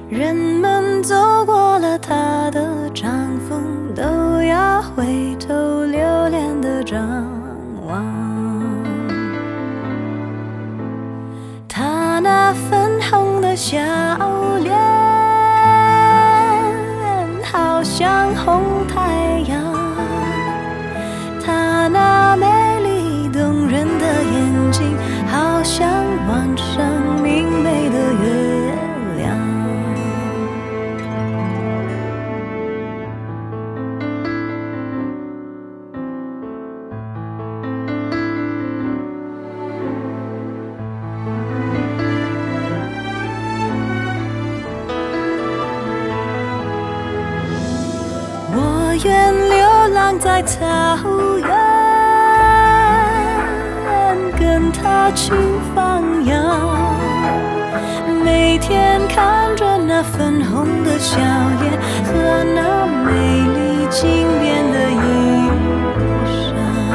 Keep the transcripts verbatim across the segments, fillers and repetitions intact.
人们走过了他的掌风，都要回头留恋的张望。他那粉红的笑脸，好像红太阳。他那美丽动人的眼睛，好像晚上明媚的月亮。我愿流浪在草原，跟他去放羊，每天看着那粉红的笑脸和那美丽轻便的衣裳。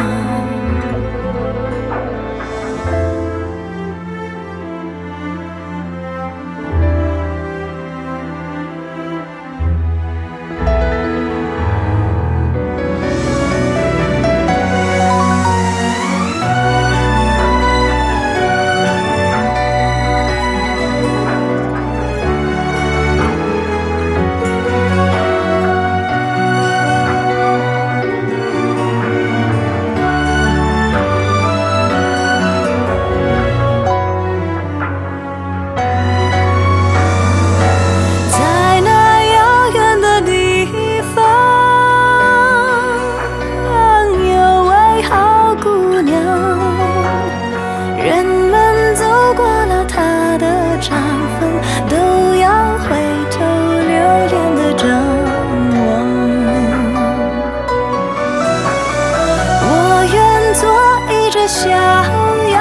小羊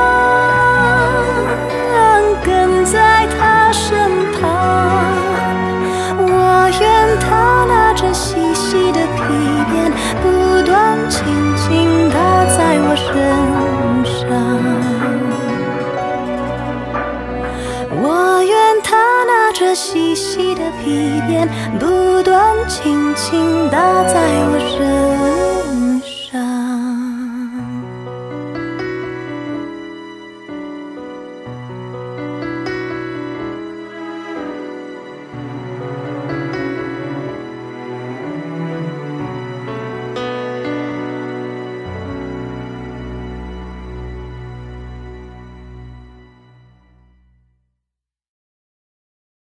跟在他身旁，我愿他拿着细细的皮鞭，不断轻轻打在我身上。我愿他拿着细细的皮鞭，不断轻轻打在我身上。